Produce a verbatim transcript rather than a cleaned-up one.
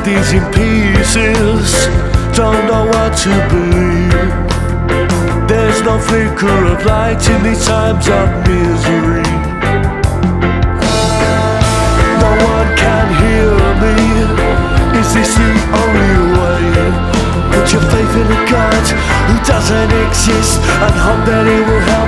body's in pieces, don't know what to believe. There's no flicker of light in these times of misery. No one can hear me. Is this the only way? Put your faith in a God who doesn't exist and hope that he will help